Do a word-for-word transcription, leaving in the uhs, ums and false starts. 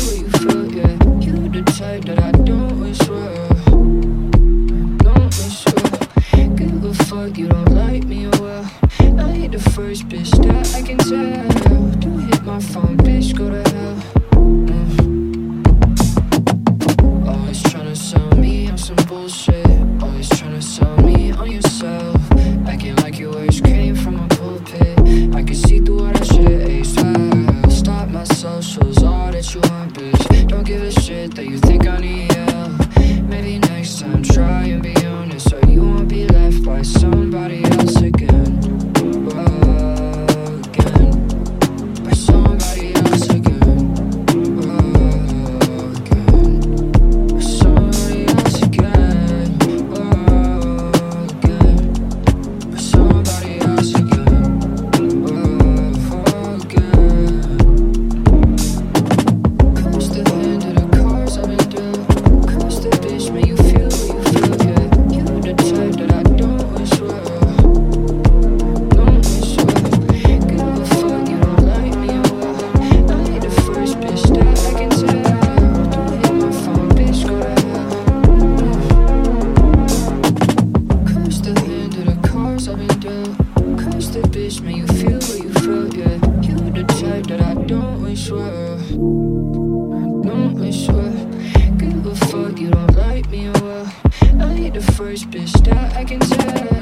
what you feel, yeah. You the type that I don't wish well. Don't wish well. Give a fuck, you don't like me, oh well. I ain't the first bitch that I can tell. Don't hit my phone, bitch, go to hell. Mm. Always tryna sell me on some bullshit. Always tryna sell me on yourself. Acting like your words came from a pulpit. I can see through all that shit, ace well. Stop my socials, all that you want, bitch. Don't give a shit that you think I need help. Maybe next time try and be honest, or you won't be left by somebody else again. Again. By somebody else again. Again. By somebody else again. Again. By somebody else again. Again. Curse the hand of the cards I've been dealt. Curse the bitch, man, you feel what you feel, yeah. You the type that I don't wish well. Don't wish well. Give a fuck, you don't like me, oh well. I ain't the first bitch that I can tell. Don't hit my phone, bitch, go to hell. Curse the hand of the cards I've been dealt. Curse the bitch, man, you feel what you feel, yeah. You the type that I don't wish well. Don't wish well. Give a fuck, you don't like me, oh well. I ain't the first bitch that I can tell.